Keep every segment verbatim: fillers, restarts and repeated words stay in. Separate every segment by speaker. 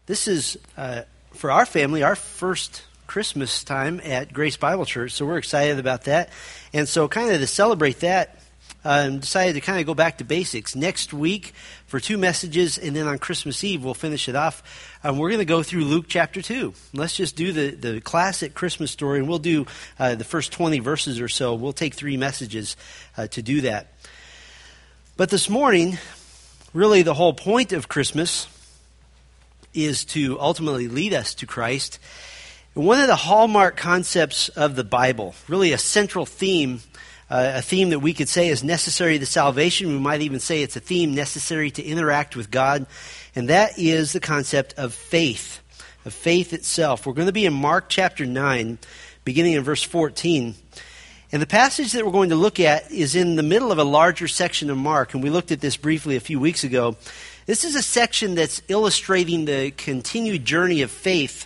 Speaker 1: This is, uh, for our family, our first Christmas time at Grace Bible Church, so we're excited about that. And so kind of to celebrate that, um, decided to kind of go back to basics. Next week, for two messages, and then on Christmas Eve, we'll finish it off. Um, we're going to go through Luke chapter two. Let's just do the, the classic Christmas story, and we'll do uh, the first twenty verses or so. We'll take three messages uh, to do that. But this morning, really the whole point of Christmas is to ultimately lead us to Christ. And one of the hallmark concepts of the Bible, really a central theme, uh, a theme that we could say is necessary to salvation. We might even say it's a theme necessary to interact with God. And that is the concept of faith, of faith itself. We're going to be in Mark chapter nine, beginning in verse fourteen. And the passage that we're going to look at is in the middle of a larger section of Mark. And we looked at this briefly a few weeks ago. This is a section that's illustrating the continued journey of faith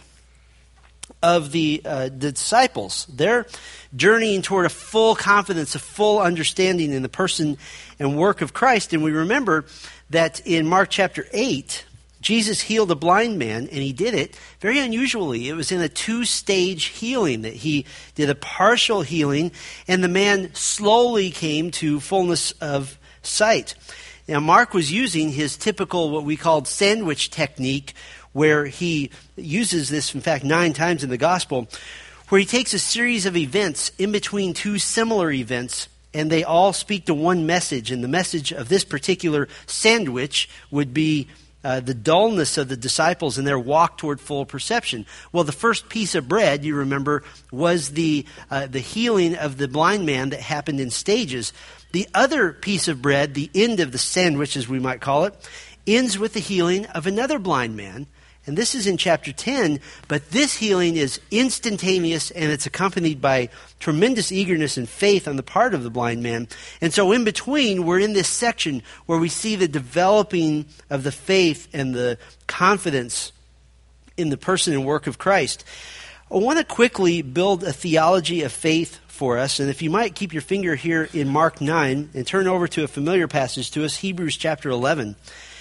Speaker 1: of the, uh, the disciples. They're journeying toward a full confidence, a full understanding in the person and work of Christ. And we remember that in Mark chapter eight, Jesus healed a blind man, and he did it very unusually. It was in a two-stage healing that he did a partial healing, and the man slowly came to fullness of sight. Now, Mark was using his typical, what we called sandwich technique, where he uses this, in fact, nine times in the gospel, where he takes a series of events in between two similar events, and they all speak to one message. And the message of this particular sandwich would be uh, the dullness of the disciples and their walk toward full perception. Well, the first piece of bread, you remember, was the uh, the healing of the blind man that happened in stages. The other piece of bread, the end of the sandwich, as we might call it, ends with the healing of another blind man. And this is in chapter ten, but this healing is instantaneous, and it's accompanied by tremendous eagerness and faith on the part of the blind man. And so in between, we're in this section where we see the developing of the faith and the confidence in the person and work of Christ. I want to quickly build a theology of faith for us, and if you might keep your finger here in Mark nine and turn over to a familiar passage to us, Hebrews chapter eleven.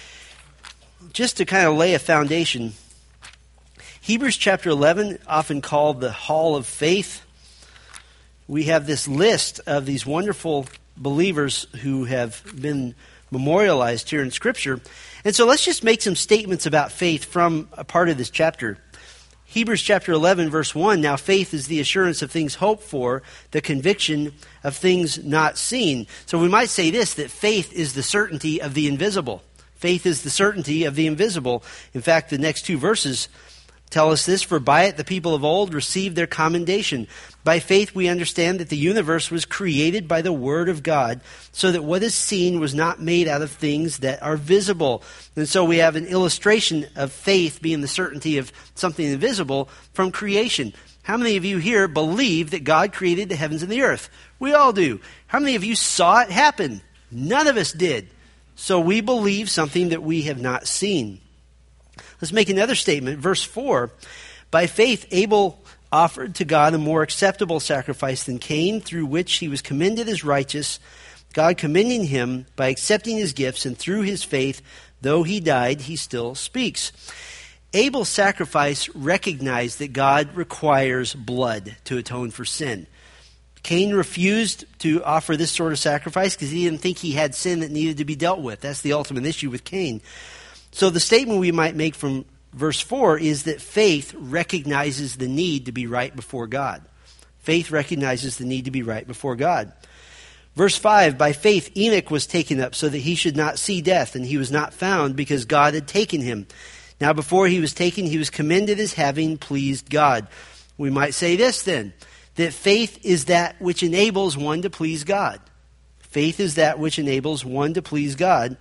Speaker 1: Just to kind of lay a foundation, Hebrews chapter eleven, often called the Hall of Faith, we have this list of these wonderful believers who have been memorialized here in Scripture. And so let's just make some statements about faith from a part of this chapter. Hebrews chapter eleven, verse one, now faith is the assurance of things hoped for, the conviction of things not seen. So we might say this, that faith is the certainty of the invisible. Faith is the certainty of the invisible. In fact, the next two verses tell us this, for by it the people of old received their commendation. By faith we understand that the universe was created by the word of God, so that what is seen was not made out of things that are visible. And so we have an illustration of faith being the certainty of something invisible from creation. How many of you here believe that God created the heavens and the earth? We all do. How many of you saw it happen? None of us did. So we believe something that we have not seen. Let's make another statement. Verse four, by faith Abel offered to God a more acceptable sacrifice than Cain, through which he was commended as righteous, God commending him by accepting his gifts, and through his faith, though he died, he still speaks. Abel's sacrifice recognized that God requires blood to atone for sin. Cain refused to offer this sort of sacrifice because he didn't think he had sin that needed to be dealt with. That's the ultimate issue with Cain. So the statement we might make from verse four is that faith recognizes the need to be right before God. Faith recognizes the need to be right before God. Verse five, by faith Enoch was taken up so that he should not see death, and he was not found because God had taken him. Now before he was taken, he was commended as having pleased God. We might say this then, that faith is that which enables one to please God. Faith is that which enables one to please God.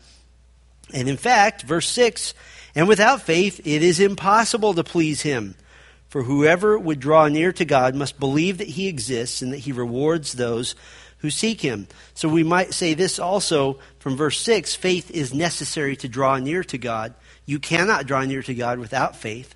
Speaker 1: And in fact, verse six, and without faith it is impossible to please him. For whoever would draw near to God must believe that he exists and that he rewards those who seek him. So we might say this also from verse six, faith is necessary to draw near to God. You cannot draw near to God without faith.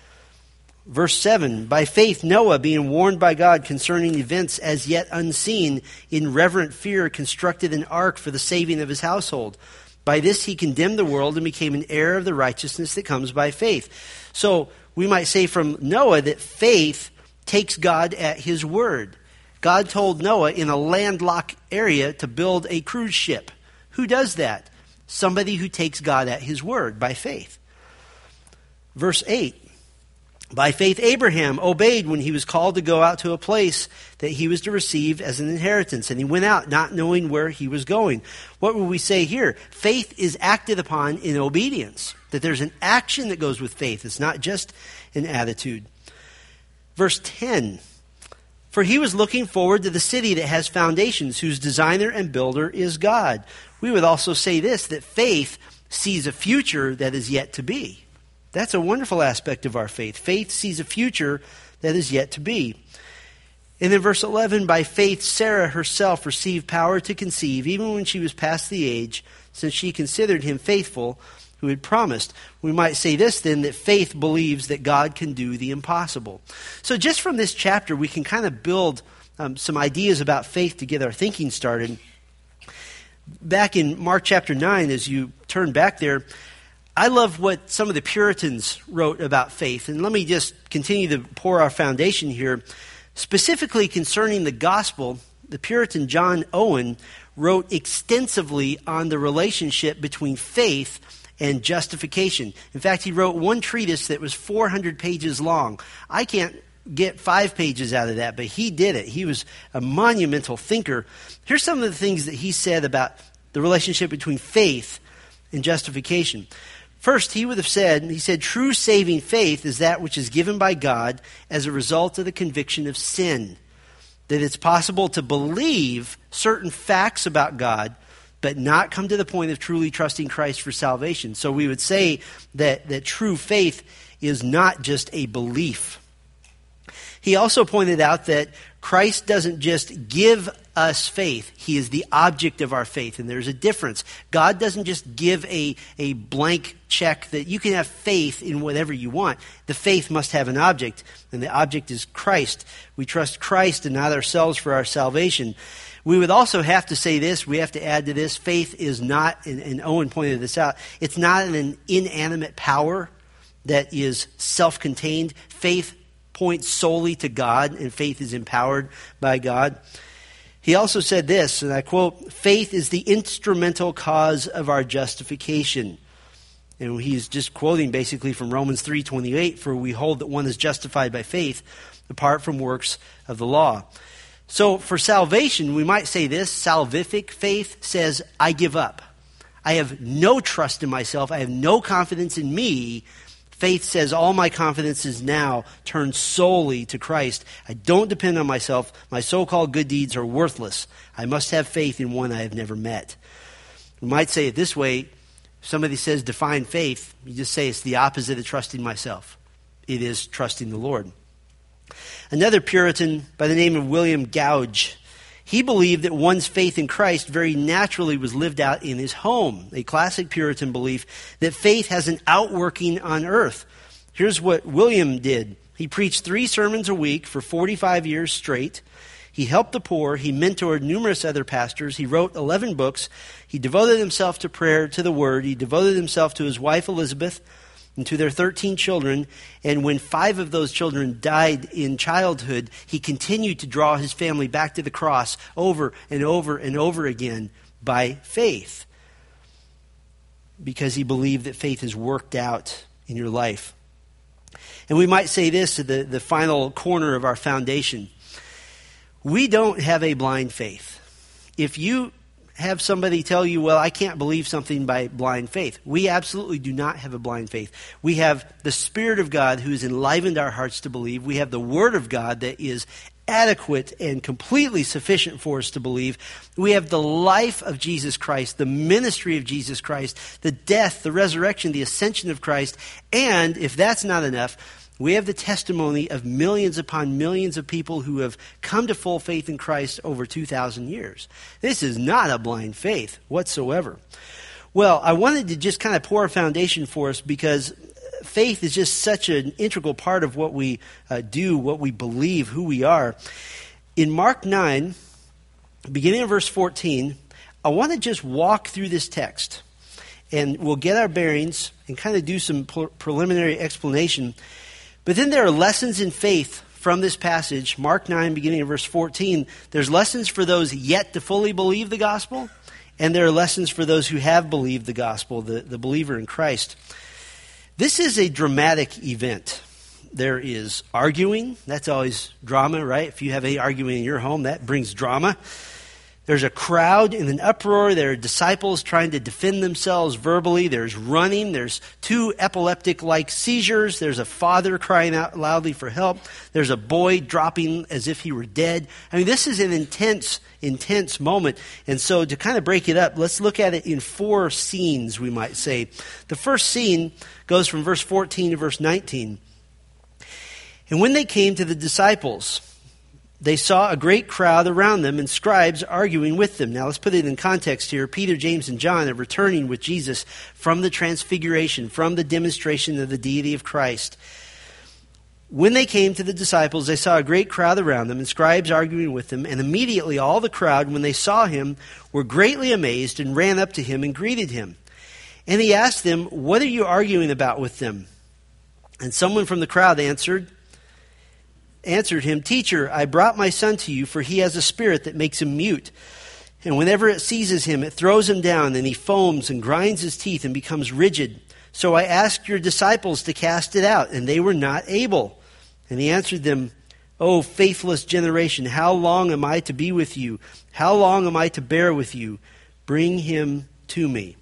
Speaker 1: Verse seven, by faith Noah, being warned by God concerning events as yet unseen, in reverent fear constructed an ark for the saving of his household. By this he condemned the world and became an heir of the righteousness that comes by faith. So we might say from Noah that faith takes God at his word. God told Noah in a landlocked area to build a cruise ship. Who does that? Somebody who takes God at his word by faith. Verse eight. By faith Abraham obeyed when he was called to go out to a place that he was to receive as an inheritance. And he went out not knowing where he was going. What would we say here? Faith is acted upon in obedience. That there's an action that goes with faith. It's not just an attitude. Verse ten. For he was looking forward to the city that has foundations, whose designer and builder is God. We would also say this, that faith sees a future that is yet to be. That's a wonderful aspect of our faith. Faith sees a future that is yet to be. And then verse eleven, by faith Sarah herself received power to conceive, even when she was past the age, since she considered him faithful who had promised. We might say this then, that faith believes that God can do the impossible. So just from this chapter, we can kind of build um, some ideas about faith to get our thinking started. Back in Mark chapter nine, as you turn back there, I love what some of the Puritans wrote about faith. And let me just continue to pour our foundation here. Specifically concerning the gospel, the Puritan John Owen wrote extensively on the relationship between faith and justification. In fact, he wrote one treatise that was four hundred pages long. I can't get five pages out of that, but he did it. He was a monumental thinker. Here's some of the things that he said about the relationship between faith and justification. First, he would have said, he said, true saving faith is that which is given by God as a result of the conviction of sin. That it's possible to believe certain facts about God, but not come to the point of truly trusting Christ for salvation. So we would say that, that true faith is not just a belief. He also pointed out that Christ doesn't just give us faith. He is the object of our faith, and there's a difference. God doesn't just give a, a blank check that you can have faith in whatever you want. The faith must have an object, and the object is Christ. We trust Christ and not ourselves for our salvation. We would also have to say this, we have to add to this, faith is not, and, and Owen pointed this out, it's not an inanimate power that is self-contained. Faith points solely to God, and faith is empowered by God. He also said this, and I quote, faith is the instrumental cause of our justification. And he's just quoting basically from Romans three twenty-eight, for we hold that one is justified by faith apart from works of the law. So for salvation, we might say this, salvific faith says, I give up. I have no trust in myself. I have no confidence in me. Faith says all my confidence is now turned solely to Christ. I don't depend on myself. My so-called good deeds are worthless. I must have faith in one I have never met. We might say it this way. If somebody says define faith, you just say it's the opposite of trusting myself. It is trusting the Lord. Another Puritan by the name of William Gouge, he believed that one's faith in Christ very naturally was lived out in his home, a classic Puritan belief that faith has an outworking on earth. Here's what William did. He preached three sermons a week for forty-five years straight. He helped the poor. He mentored numerous other pastors. He wrote eleven books. He devoted himself to prayer, to the Word. He devoted himself to his wife Elizabeth and to their thirteen children. And when five of those children died in childhood, he continued to draw his family back to the cross over and over and over again by faith, because he believed that faith is worked out in your life. And we might say this at the, the final corner of our foundation. We don't have a blind faith. If you have somebody tell you, well, I can't believe something by blind faith. We absolutely do not have a blind faith. We have the Spirit of God who has enlivened our hearts to believe. We have the Word of God that is adequate and completely sufficient for us to believe. We have the life of Jesus Christ, the ministry of Jesus Christ, the death, the resurrection, the ascension of Christ. And if that's not enough, we have the testimony of millions upon millions of people who have come to full faith in Christ over two thousand years. This is not a blind faith whatsoever. Well, I wanted to just kind of pour a foundation for us because faith is just such an integral part of what we uh, do, what we believe, who we are. In Mark nine, beginning of verse fourteen, I want to just walk through this text. and we'll get our bearings and kind of do some pre- preliminary explanation. But then there are lessons in faith from this passage, Mark nine, beginning of verse fourteen. There's lessons for those yet to fully believe the gospel, and there are lessons for those who have believed the gospel, the, the believer in Christ. This is a dramatic event. There is arguing. That's always drama, right? If you have any arguing in your home, that brings drama. There's a crowd in an uproar. There are disciples trying to defend themselves verbally. There's running. There's two epileptic-like seizures. There's a father crying out loudly for help. There's a boy dropping as if he were dead. I mean, this is an intense, intense moment. And so to kind of break it up, let's look at it in four scenes, we might say. The first scene goes from verse fourteen to verse nineteen. And when they came to the disciples, they saw a great crowd around them and scribes arguing with them. Now let's put it in context here. Peter, James, and John are returning with Jesus from the transfiguration, from the demonstration of the deity of Christ. When they came to the disciples, they saw a great crowd around them and scribes arguing with them. And immediately all the crowd, when they saw him, were greatly amazed and ran up to him and greeted him. And he asked them, "What are you arguing about with them?" And someone from the crowd answered, answered him, "Teacher, I brought my son to you, for he has a spirit that makes him mute. And whenever it seizes him, it throws him down, and he foams and grinds his teeth and becomes rigid. So I asked your disciples to cast it out, and they were not able." And he answered them, "O faithless generation, how long am I to be with you? How long am I to bear with you? Bring him to me."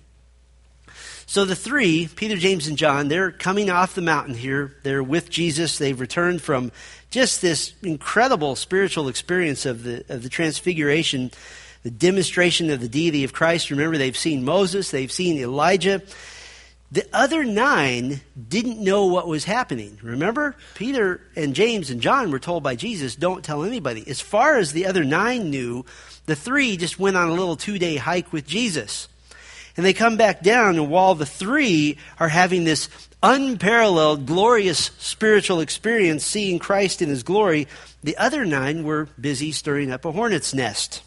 Speaker 1: So the three, Peter, James, and John, they're coming off the mountain here. They're with Jesus. They've returned from just this incredible spiritual experience of the of the transfiguration, the demonstration of the deity of Christ. Remember, they've seen Moses, they've seen Elijah. The other nine didn't know what was happening. Remember, Peter and James and John were told by Jesus, "Don't tell anybody." As far as the other nine knew, the three just went on a little two-day hike with Jesus. And they come back down, and while the three are having this unparalleled, glorious spiritual experience, seeing Christ in his glory, the other nine were busy stirring up a hornet's nest.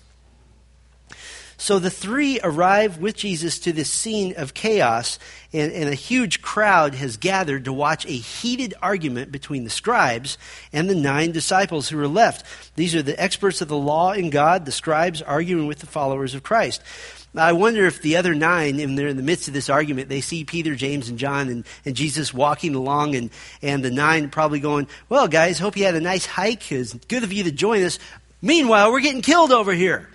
Speaker 1: So the three arrive with Jesus to this scene of chaos, and, and a huge crowd has gathered to watch a heated argument between the scribes and the nine disciples who are left. These are the experts of the law and God, the scribes arguing with the followers of Christ. I wonder if the other nine, and they're in the midst of this argument, they see Peter, James, and John and, and Jesus walking along, and, and the nine probably going, "Well, guys, hope you had a nice hike. It's good of you to join us. Meanwhile, we're getting killed over here."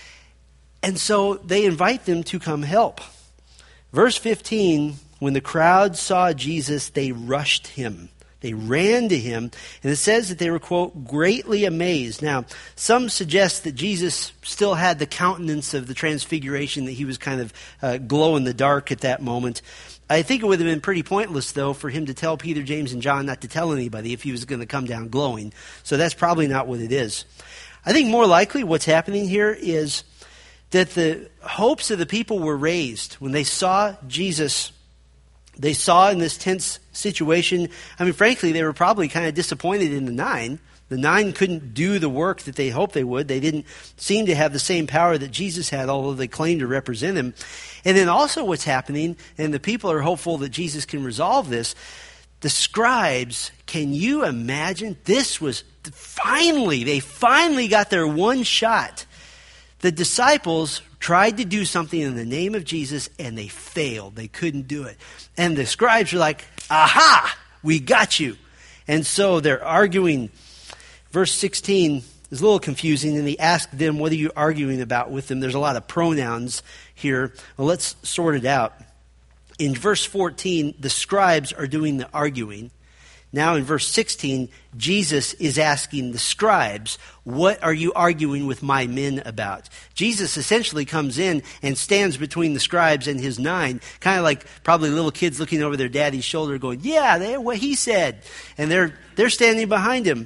Speaker 1: And so they invite them to come help. Verse fifteen, when the crowd saw Jesus, they rushed him. They ran to him, and it says that they were, quote, greatly amazed. Now, some suggest that Jesus still had the countenance of the transfiguration, that he was kind of uh, glow in the dark at that moment. I think it would have been pretty pointless, though, for him to tell Peter, James, and John not to tell anybody if he was going to come down glowing. So that's probably not what it is. I think more likely what's happening here is that the hopes of the people were raised when they saw Jesus. They saw in this tense situation, I mean, frankly, they were probably kind of disappointed in the nine. The nine couldn't do the work that they hoped they would. They didn't seem to have the same power that Jesus had, although they claimed to represent him. And then also what's happening, and the people are hopeful that Jesus can resolve this, the scribes, can you imagine? This was finally, they finally got their one shot. The disciples tried to do something in the name of Jesus, and they failed. They couldn't do it. And the scribes were like, "Aha, we got you." And so they're arguing. Verse sixteen is a little confusing, and he asked them, "What are you arguing about with them?" There's a lot of pronouns here. Well, let's sort it out. In verse fourteen, the scribes are doing the arguing. Now in verse sixteen, Jesus is asking the scribes, "What are you arguing with my men about?" Jesus essentially comes in and stands between the scribes and his nine, kind of like probably little kids looking over their daddy's shoulder going, "Yeah, that's what he said." And they're they're standing behind him.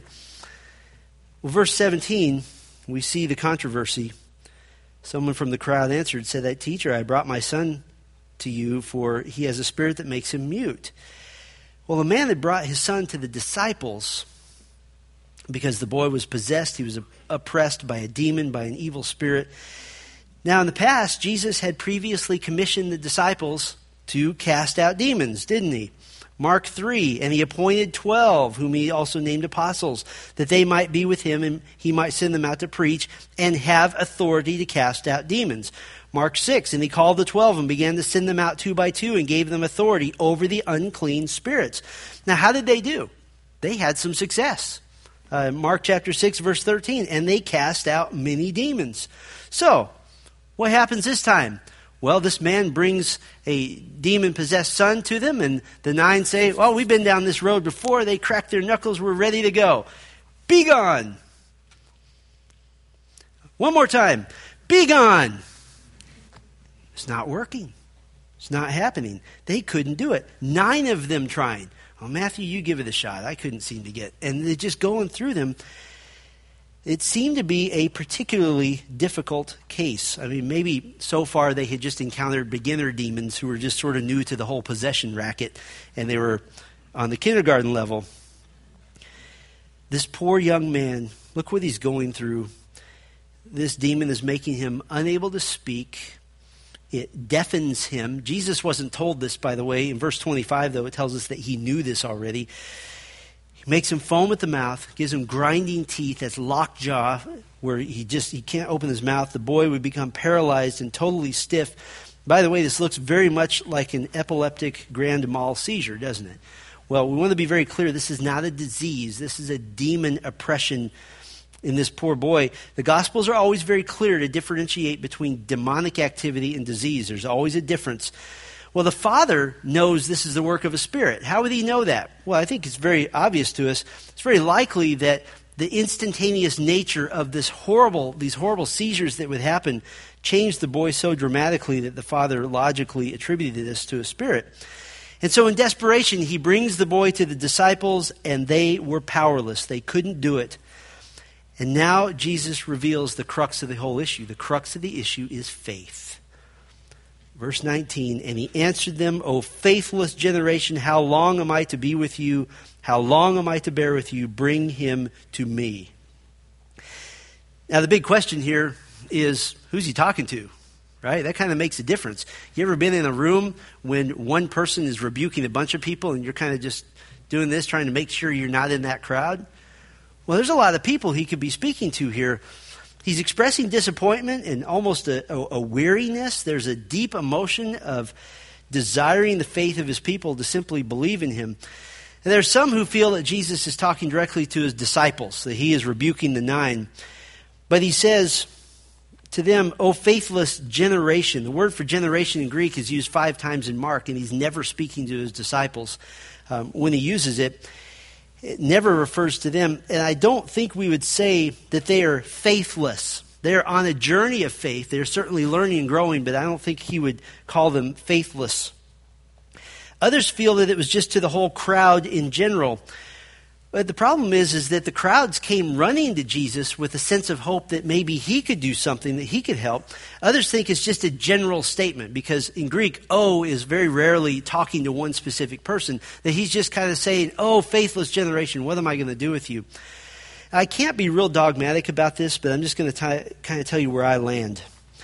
Speaker 1: Well, verse seventeen, we see the controversy. Someone from the crowd answered, said, "That teacher, I brought my son to you, for he has a spirit that makes him mute." Well, the man had brought his son to the disciples because the boy was possessed. He was oppressed by a demon, by an evil spirit. Now, in the past, Jesus had previously commissioned the disciples to cast out demons, didn't he? Mark three, and he appointed twelve, whom he also named apostles, that they might be with him and he might send them out to preach and have authority to cast out demons. Mark six, and he called the twelve and began to send them out two by two and gave them authority over the unclean spirits. Now, how did they do? They had some success. Uh, Mark chapter six, verse thirteen, and they cast out many demons. So, what happens this time? Well, this man brings a demon-possessed son to them, and the nine say, well, we've been down this road before. They cracked their knuckles. We're ready to go. Be gone. One more time. Be gone. It's not working. It's not happening. They couldn't do it. Nine of them trying. Oh, Matthew, you give it a shot. I couldn't seem to get. And they're just going through them. It seemed to be a particularly difficult case. I mean, maybe so far they had just encountered beginner demons who were just sort of new to the whole possession racket, and they were on the kindergarten level. This poor young man, look what he's going through. This demon is making him unable to speak. It deafens him. Jesus wasn't told this, by the way. In verse twenty-five, though, it tells us that he knew this already. He makes him foam at the mouth, gives him grinding teeth, that's lockjaw, where he just he can't open his mouth. The boy would become paralyzed and totally stiff. By the way, this looks very much like an epileptic grand mal seizure, doesn't it? Well, we want to be very clear. This is not a disease. This is a demon oppression in this poor boy. The Gospels are always very clear to differentiate between demonic activity and disease. There's always a difference. Well, the Father knows this is the work of a spirit. How would he know that? Well, I think it's very obvious to us. It's very likely that the instantaneous nature of this horrible, these horrible seizures that would happen changed the boy so dramatically that the Father logically attributed this to a spirit. And so in desperation, he brings the boy to the disciples, and they were powerless. They couldn't do it. And now Jesus reveals the crux of the whole issue. The crux of the issue is faith. Verse nineteen, and he answered them, O faithless generation, how long am I to be with you? How long am I to bear with you? Bring him to me. Now the big question here is, who's he talking to? Right? That kind of makes a difference. You ever been in a room when one person is rebuking a bunch of people and you're kind of just doing this, trying to make sure you're not in that crowd? Well, there's a lot of people he could be speaking to here. He's expressing disappointment and almost a, a, a weariness. There's a deep emotion of desiring the faith of his people to simply believe in him. And there's some who feel that Jesus is talking directly to his disciples, that he is rebuking the nine. But he says to them, O faithless generation. The word for generation in Greek is used five times in Mark, and he's never speaking to his disciples um, when he uses it. It never refers to them. And I don't think we would say that they are faithless. They're on a journey of faith. They're certainly learning and growing, but I don't think he would call them faithless. Others feel that it was just to the whole crowd in general. But the problem is, is that the crowds came running to Jesus with a sense of hope that maybe he could do something, that he could help. Others think it's just a general statement, because in Greek, "oh" is very rarely talking to one specific person, that he's just kind of saying, "Oh, faithless generation, what am I going to do with you?" I can't be real dogmatic about this, but I'm just going to kind of tell you where I land.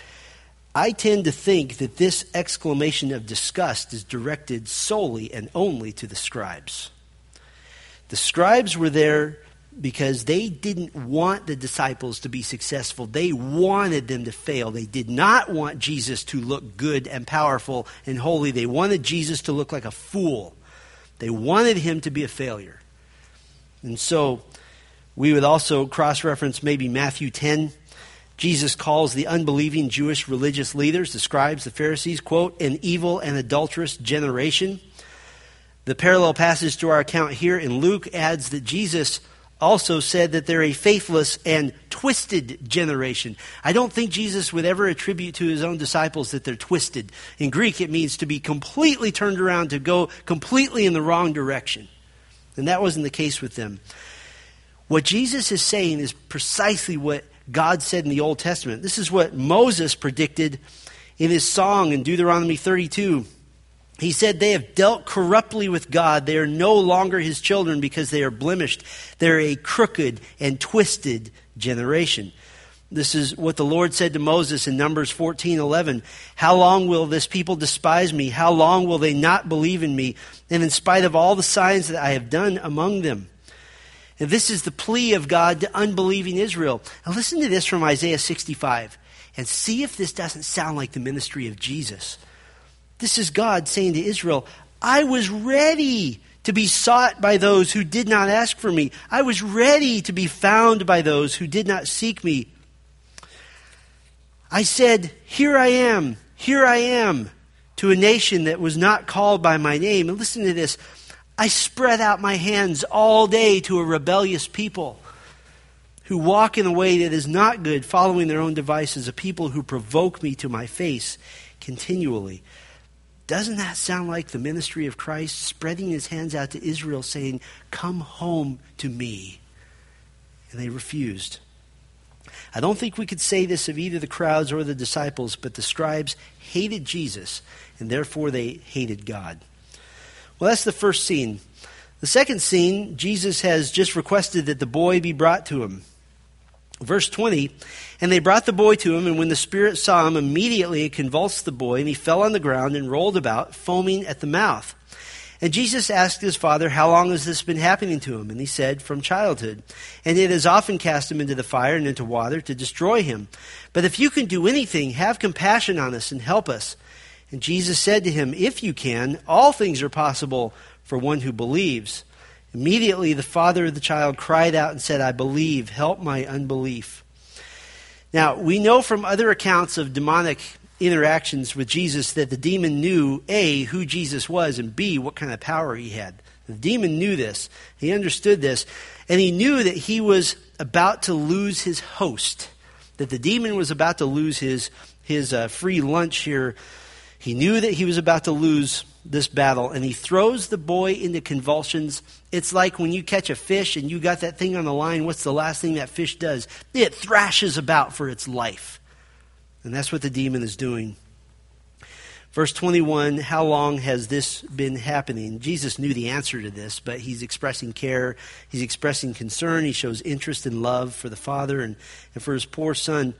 Speaker 1: I tend to think that this exclamation of disgust is directed solely and only to the scribes. The scribes were there because they didn't want the disciples to be successful. They wanted them to fail. They did not want Jesus to look good and powerful and holy. They wanted Jesus to look like a fool. They wanted him to be a failure. And so we would also cross-reference maybe Matthew ten. Jesus calls the unbelieving Jewish religious leaders, the scribes, the Pharisees, quote, an evil and adulterous generation. The parallel passage to our account here in Luke adds that Jesus also said that they're a faithless and twisted generation. I don't think Jesus would ever attribute to his own disciples that they're twisted. In Greek, it means to be completely turned around, to go completely in the wrong direction. And that wasn't the case with them. What Jesus is saying is precisely what God said in the Old Testament. This is what Moses predicted in his song in Deuteronomy thirty-two. He said, they have dealt corruptly with God. They are no longer his children because they are blemished. They're a crooked and twisted generation. This is what the Lord said to Moses in Numbers fourteen eleven. How long will this people despise me? How long will they not believe in me? And in spite of all the signs that I have done among them. And this is the plea of God to unbelieving Israel. Now listen to this from Isaiah sixty-five. And see if this doesn't sound like the ministry of Jesus. This is God saying to Israel, I was ready to be sought by those who did not ask for me. I was ready to be found by those who did not seek me. I said, here I am, here I am, to a nation that was not called by my name. And listen to this. I spread out my hands all day to a rebellious people who walk in a way that is not good, following their own devices, a people who provoke me to my face continually. Doesn't that sound like the ministry of Christ, spreading his hands out to Israel, saying, come home to me? And they refused. I don't think we could say this of either the crowds or the disciples, but the scribes hated Jesus, and therefore they hated God. Well, that's the first scene. The second scene, Jesus has just requested that the boy be brought to him. Verse twenty, and they brought the boy to him, and when the spirit saw him, immediately it convulsed the boy, and he fell on the ground and rolled about, foaming at the mouth. And Jesus asked his father, how long has this been happening to him? And he said, from childhood. And it has often cast him into the fire and into water to destroy him. But if you can do anything, have compassion on us and help us. And Jesus said to him, if you can, all things are possible for one who believes. Immediately the father of the child cried out and said, I believe, help my unbelief. Now, we know from other accounts of demonic interactions with Jesus that the demon knew, A, who Jesus was, and B, what kind of power he had. The demon knew this. He understood this. And he knew that he was about to lose his host, that the demon was about to lose his, his uh, free lunch here. He knew that he was about to lose this battle, and he throws the boy into convulsions. It's like when you catch a fish and you got that thing on the line, what's the last thing that fish does? It thrashes about for its life. And that's what the demon is doing. Verse twenty-one, how long has this been happening? Jesus knew the answer to this, but he's expressing care. He's expressing concern. He shows interest and love for the father and, and for his poor son.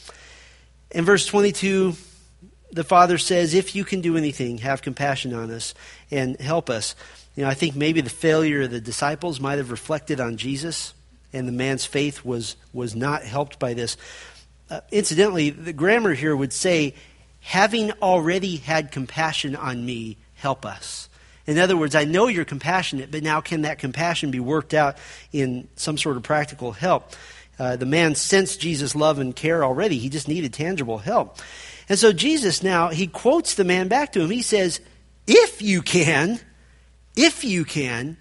Speaker 1: In verse twenty-two, the father says, if you can do anything, have compassion on us and help us. You know, I think maybe the failure of the disciples might have reflected on Jesus, and the man's faith was, was not helped by this. Uh, incidentally, the grammar here would say, having already had compassion on me, help us. In other words, I know you're compassionate, but now can that compassion be worked out in some sort of practical help? Uh, the man sensed Jesus' love and care already. He just needed tangible help. And so Jesus now, he quotes the man back to him. He says, if you can, if you can,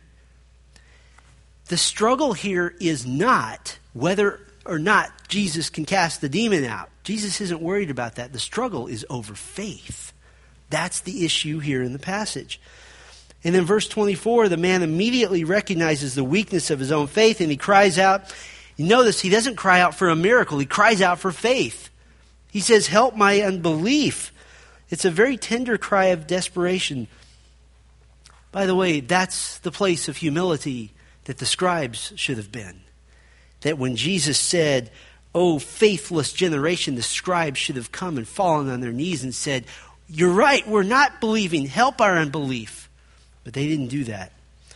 Speaker 1: the struggle here is not whether or not Jesus can cast the demon out. Jesus isn't worried about that. The struggle is over faith. That's the issue here in the passage. And in verse twenty-four, the man immediately recognizes the weakness of his own faith, and he cries out. You notice he doesn't cry out for a miracle. He cries out for faith. He says, help my unbelief. It's a very tender cry of desperation. By the way, that's the place of humility that the scribes should have been. That when Jesus said, oh, faithless generation, the scribes should have come and fallen on their knees and said, you're right, we're not believing, help our unbelief. But they didn't do that.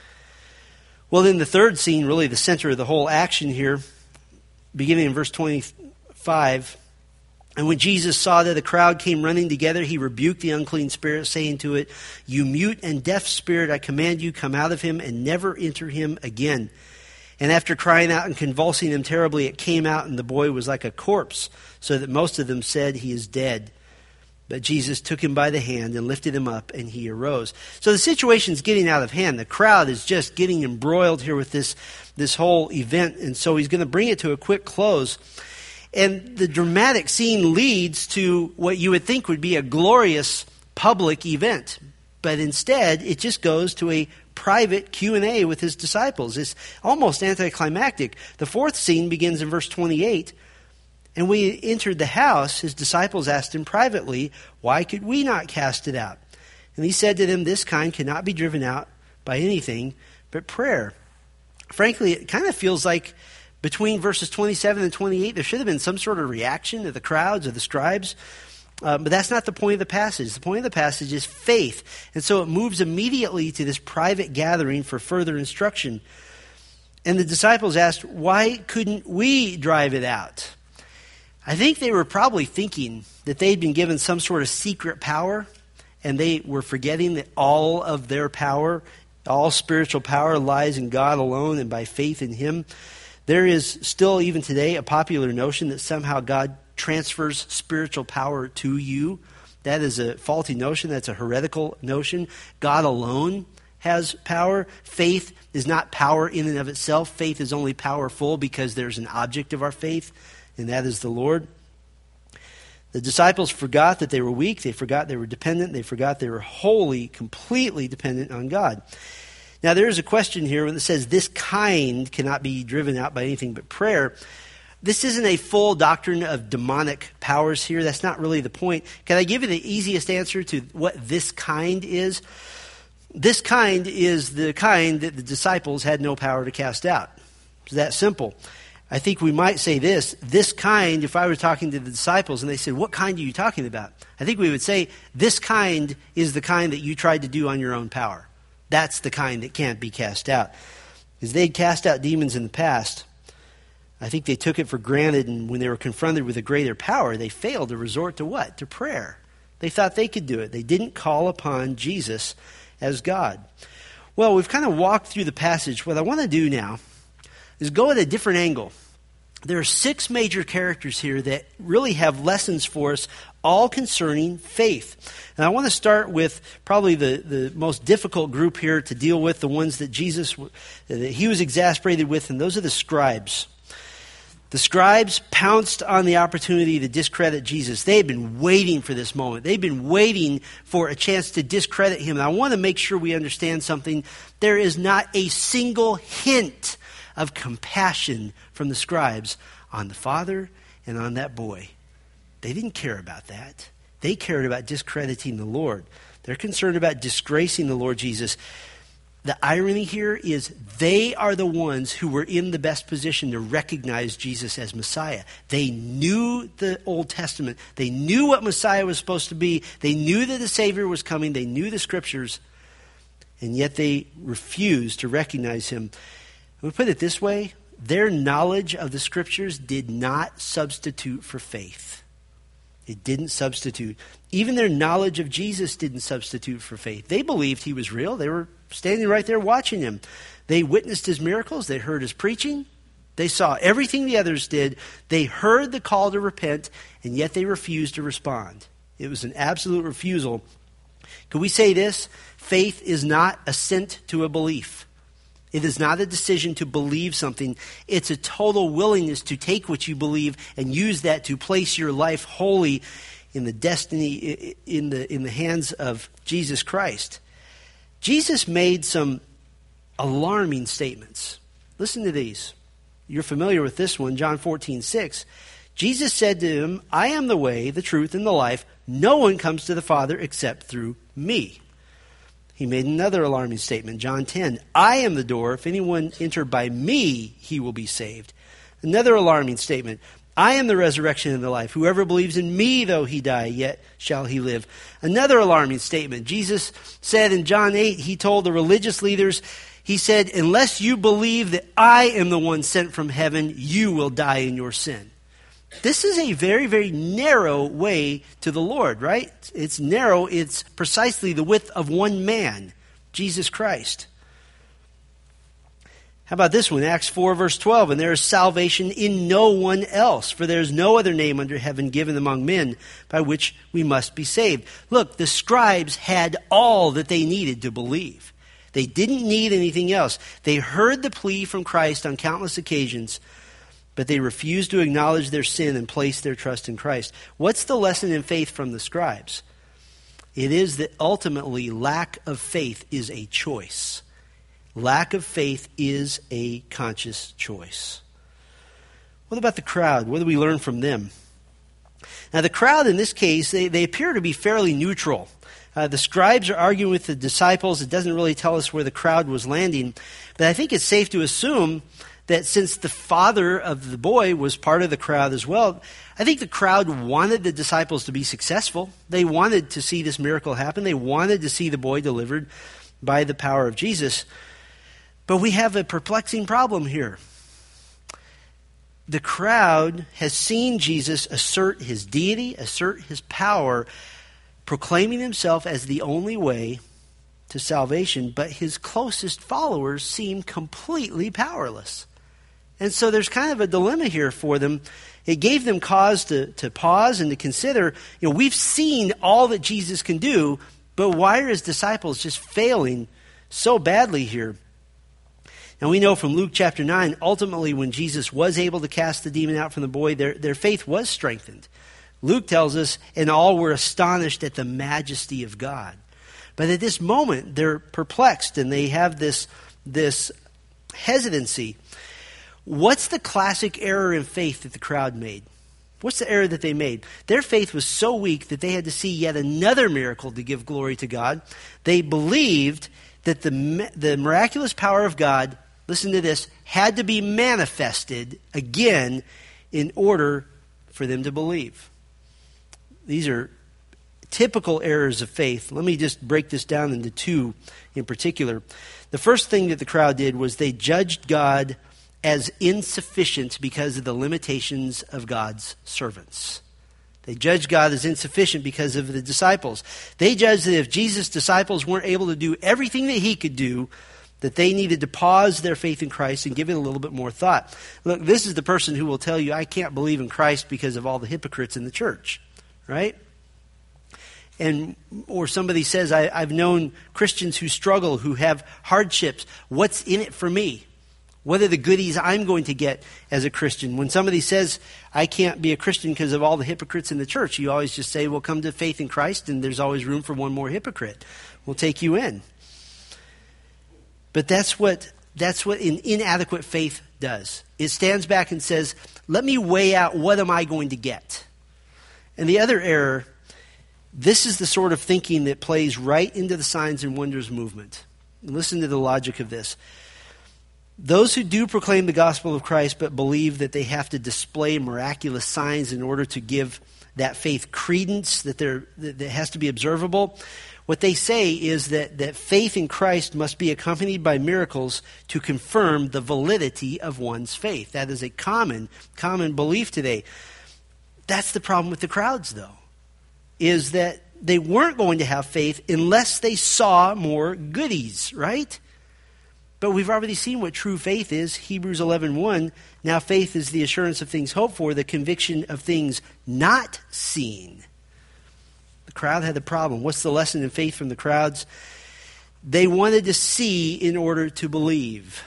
Speaker 1: Well, in the third scene, really the center of the whole action here, beginning in verse twenty-five, and when Jesus saw that the crowd came running together, he rebuked the unclean spirit, saying to it, you mute and deaf spirit, I command you, come out of him and never enter him again. And after crying out and convulsing him terribly, it came out, and the boy was like a corpse, so that most of them said, he is dead. But Jesus took him by the hand and lifted him up, and he arose. So the situation's getting out of hand. The crowd is just getting embroiled here with this, this whole event, and so he's going to bring it to a quick close. And the dramatic scene leads to what you would think would be a glorious public event. But instead, it just goes to a private Q and A with his disciples. It's almost anticlimactic. The fourth scene begins in verse twenty-eight. And when he entered the house, his disciples asked him privately, why could we not cast it out? And he said to them, this kind cannot be driven out by anything but prayer. Frankly, it kind of feels like Between verses twenty-seven and twenty-eight, there should have been some sort of reaction of the crowds, of the scribes. Uh, but that's not the point of the passage. The point of the passage is faith. And so it moves immediately to this private gathering for further instruction. And the disciples asked, why couldn't we drive it out? I think they were probably thinking that they'd been given some sort of secret power, and they were forgetting that all of their power, all spiritual power, lies in God alone and by faith in Him. There is still, even today, a popular notion that somehow God transfers spiritual power to you. That is a faulty notion. That's a heretical notion. God alone has power. Faith is not power in and of itself. Faith is only powerful because there's an object of our faith, and that is the Lord. The disciples forgot that they were weak. They forgot they were dependent. They forgot they were wholly, completely dependent on God. Now, there is a question here when it says this kind cannot be driven out by anything but prayer. This isn't a full doctrine of demonic powers here. That's not really the point. Can I give you the easiest answer to what this kind is? This kind is the kind that the disciples had no power to cast out. It's that simple. I think we might say this. This kind, if I were talking to the disciples and they said, what kind are you talking about? I think we would say, this kind is the kind that you tried to do on your own power. That's the kind that can't be cast out. Because they'd cast out demons in the past. I think they took it for granted, and when they were confronted with a greater power, they failed to resort to what? To prayer. They thought they could do it. They didn't call upon Jesus as God. Well, we've kind of walked through the passage. What I want to do now is go at a different angle. There are six major characters here that really have lessons for us, all concerning faith. And I want to start with probably the, the most difficult group here to deal with, the ones that Jesus, that he was exasperated with, and those are the scribes. The scribes pounced on the opportunity to discredit Jesus. They had been waiting for this moment. They'd been waiting for a chance to discredit him. And I want to make sure we understand something. There is not a single hint of compassion from the scribes on the father and on that boy. They didn't care about that. They cared about discrediting the Lord. They're concerned about disgracing the Lord Jesus. The irony here is they are the ones who were in the best position to recognize Jesus as Messiah. They knew the Old Testament. They knew what Messiah was supposed to be. They knew that the Savior was coming. They knew the Scriptures. And yet they refused to recognize him. We put it this way, their knowledge of the Scriptures did not substitute for faith. It didn't substitute. Even their knowledge of Jesus didn't substitute for faith. They believed he was real. They were standing right there watching him. They witnessed his miracles. They heard his preaching. They saw everything the others did. They heard the call to repent, and yet they refused to respond. It was an absolute refusal. Could we say this? Faith is not assent to a belief. It is not a decision to believe something. It's a total willingness to take what you believe and use that to place your life wholly in the destiny, in the, in the hands of Jesus Christ. Jesus made some alarming statements. Listen to these. You're familiar with this one, John fourteen six. Jesus said to him, I am the way, the truth, and the life. No one comes to the Father except through me. He made another alarming statement, John ten. I am the door. If anyone enter by me, he will be saved. Another alarming statement. I am the resurrection and the life. Whoever believes in me, though he die, yet shall he live. Another alarming statement. Jesus said in John eight, he told the religious leaders, he said, unless you believe that I am the one sent from heaven, you will die in your sin. This is a very, very narrow way to the Lord, right? It's narrow. It's precisely the width of one man, Jesus Christ. How about this one? Acts four, verse twelve. And there is salvation in no one else, for there is no other name under heaven given among men by which we must be saved. Look, the scribes had all that they needed to believe. They didn't need anything else. They heard the plea from Christ on countless occasions, but they refused to acknowledge their sin and place their trust in Christ. What's the lesson in faith from the scribes? It is that ultimately lack of faith is a choice. Lack of faith is a conscious choice. What about the crowd? What do we learn from them? Now, the crowd in this case, they, they appear to be fairly neutral. Uh, the scribes are arguing with the disciples. It doesn't really tell us where the crowd was landing. But I think it's safe to assume that since the father of the boy was part of the crowd as well, I think the crowd wanted the disciples to be successful. They wanted to see this miracle happen. They wanted to see the boy delivered by the power of Jesus. But we have a perplexing problem here. The crowd has seen Jesus assert his deity, assert his power, proclaiming himself as the only way to salvation, but his closest followers seem completely powerless. And so there's kind of a dilemma here for them. It gave them cause to, to pause and to consider, you know, we've seen all that Jesus can do, but why are his disciples just failing so badly here? Now we know from Luke chapter nine, ultimately when Jesus was able to cast the demon out from the boy, their, their faith was strengthened. Luke tells us, and all were astonished at the majesty of God. But at this moment, they're perplexed and they have this, this hesitancy. What's the classic error in faith that the crowd made? What's the error that they made? Their faith was so weak that they had to see yet another miracle to give glory to God. They believed that the, the miraculous power of God, listen to this, had to be manifested again in order for them to believe. These are typical errors of faith. Let me just break this down into two in particular. The first thing that the crowd did was they judged God as insufficient because of the limitations of God's servants. They judged God as insufficient because of the disciples. They judged that if Jesus' disciples weren't able to do everything that he could do, that they needed to pause their faith in Christ and give it a little bit more thought. Look, this is the person who will tell you, I can't believe in Christ because of all the hypocrites in the church, right? And or somebody says, I, I've known Christians who struggle, who have hardships. What's in it for me? What are the goodies I'm going to get as a Christian? When somebody says, I can't be a Christian because of all the hypocrites in the church, you always just say, well, come to faith in Christ, and there's always room for one more hypocrite. We'll take you in. But that's what that's what an inadequate faith does. It stands back and says, let me weigh out what am I going to get. And the other error, this is the sort of thinking that plays right into the signs and wonders movement. Listen to the logic of this. Those who do proclaim the gospel of Christ but believe that they have to display miraculous signs in order to give that faith credence, that there that has to be observable, what they say is that, that faith in Christ must be accompanied by miracles to confirm the validity of one's faith. That is a common, common belief today. That's the problem with the crowds, though, is that they weren't going to have faith unless they saw more goodies, right? But we've already seen what true faith is. Hebrews eleven one. Now faith is the assurance of things hoped for, the conviction of things not seen. The crowd had the problem. What's the lesson in faith from the crowds? They wanted to see in order to believe.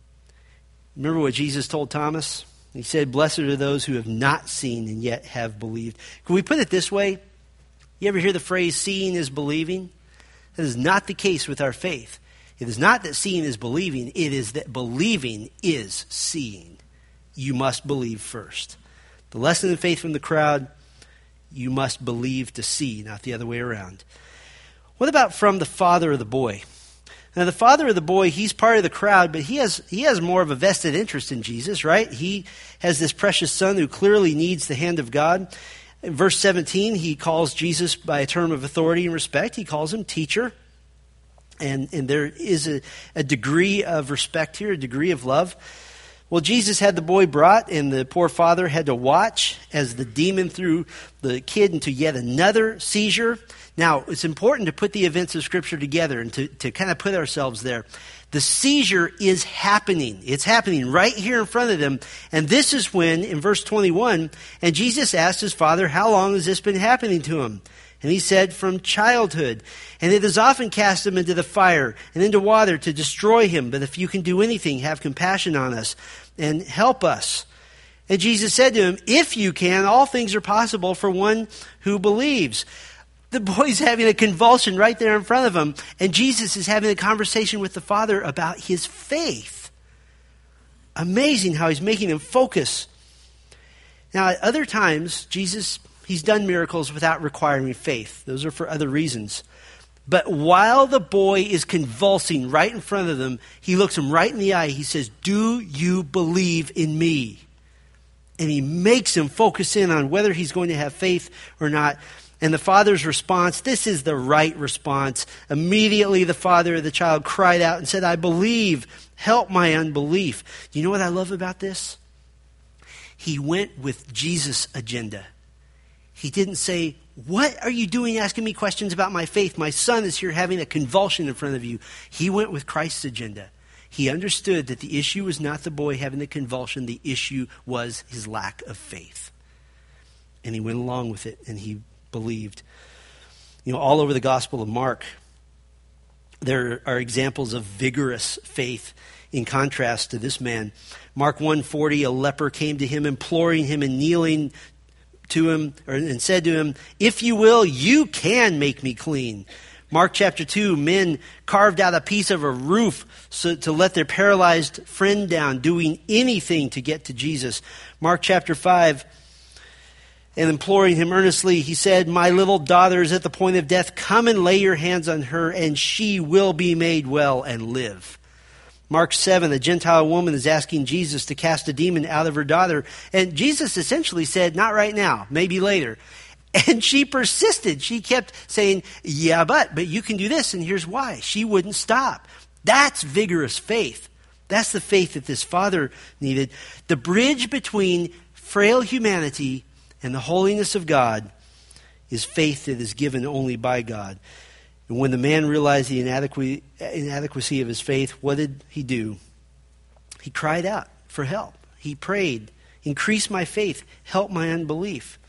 Speaker 1: Remember what Jesus told Thomas? He said, blessed are those who have not seen and yet have believed. Can we put it this way? You ever hear the phrase, seeing is believing? That is not the case with our faith. It is not that seeing is believing. It is that believing is seeing. You must believe first. The lesson in faith from the crowd, you must believe to see, not the other way around. What about from the father of the boy? Now, the father of the boy, he's part of the crowd, but he has he has more of a vested interest in Jesus, right? He has this precious son who clearly needs the hand of God. In verse seventeen, he calls Jesus by a term of authority and respect. He calls him teacher. And, and there is a, a degree of respect here, a degree of love. Well, Jesus had the boy brought, and the poor father had to watch as the demon threw the kid into yet another seizure. Now, it's important to put the events of Scripture together and to, to kind of put ourselves there. The seizure is happening. It's happening right here in front of them. And this is when, in verse twenty-one, and Jesus asked his father, how long has this been happening to him? And he said, from childhood. And it has often cast him into the fire and into water to destroy him. But if you can do anything, have compassion on us and help us. And Jesus said to him, if you can, all things are possible for one who believes. The boy's having a convulsion right there in front of him. And Jesus is having a conversation with the father about his faith. Amazing how he's making him focus. Now, at other times, Jesus... He's done miracles without requiring faith. Those are for other reasons. But while the boy is convulsing right in front of them, he looks him right in the eye. He says, "Do you believe in me?" And he makes him focus in on whether he's going to have faith or not. And the father's response, this is the right response. Immediately the father of the child cried out and said, "I believe, help my unbelief." You know what I love about this? He went with Jesus' agenda. He didn't say, "What are you doing asking me questions about my faith? My son is here having a convulsion in front of you." He went with Christ's agenda. He understood that the issue was not the boy having the convulsion. The issue was his lack of faith. And he went along with it, and he believed. You know, all over the Gospel of Mark, there are examples of vigorous faith in contrast to this man. Mark one forty, a leper came to him, imploring him and kneeling to him, or, and said to him, "If you will, you can make me clean." Mark chapter two, men carved out a piece of a roof so, to let their paralyzed friend down, doing anything to get to Jesus. Mark chapter five, and imploring him earnestly, he said, "My little daughter is at the point of death. Come and lay your hands on her, and she will be made well and live." Mark seven, a Gentile woman is asking Jesus to cast a demon out of her daughter. And Jesus essentially said, "Not right now, maybe later." And she persisted. She kept saying, "Yeah, but, but you can do this, and here's why." She wouldn't stop. That's vigorous faith. That's the faith that this father needed. The bridge between frail humanity and the holiness of God is faith that is given only by God. And when the man realized the inadequ- inadequacy of his faith, what did he do? He cried out for help. He prayed, "Increase my faith, help my unbelief."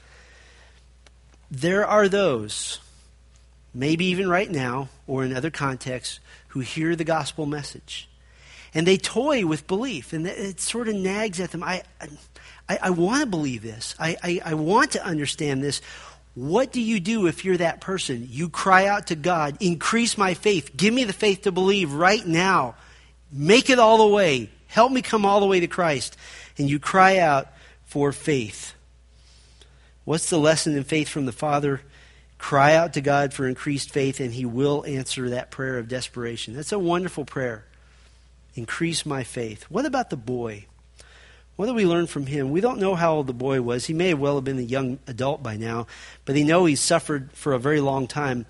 Speaker 1: There are those, maybe even right now or in other contexts, who hear the gospel message. And they toy with belief, and it sort of nags at them. I I, I want to believe this. I, I, I want to understand this. What do you do if you're that person? You cry out to God, "Increase my faith. Give me the faith to believe right now. Make it all the way. Help me come all the way to Christ." And you cry out for faith. What's the lesson in faith from the Father? Cry out to God for increased faith, and he will answer that prayer of desperation. That's a wonderful prayer. Increase my faith. What about the boy? What do we learn from him? We don't know how old the boy was. He may well have been a young adult by now, but he know he's suffered for a very long time.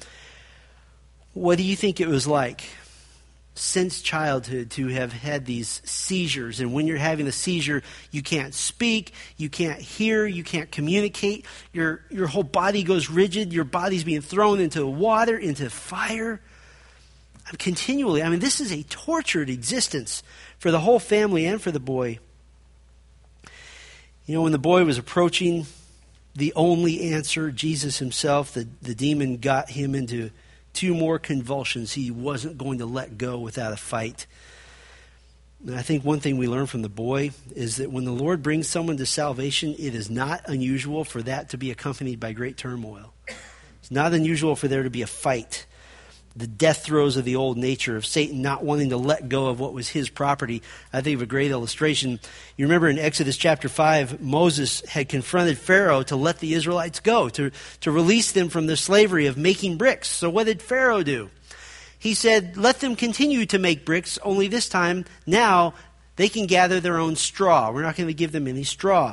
Speaker 1: What do you think it was like since childhood to have had these seizures? And when you're having a seizure, you can't speak, you can't hear, you can't communicate. Your your whole body goes rigid. Your body's being thrown into water, into fire. Continually. I mean, this is a tortured existence for the whole family and for the boy. You know, when the boy was approaching the only answer, Jesus himself, the, the demon got him into two more convulsions. He wasn't going to let go without a fight. And I think one thing we learn from the boy is that when the Lord brings someone to salvation, it is not unusual for that to be accompanied by great turmoil. It's not unusual for there to be a fight. The death throes of the old nature of Satan not wanting to let go of what was his property. I think of a great illustration. You remember in Exodus chapter five, Moses had confronted Pharaoh to let the Israelites go, to, to release them from the slavery of making bricks. So what did Pharaoh do? He said, "Let them continue to make bricks, only this time, now, they can gather their own straw. We're not going to give them any straw."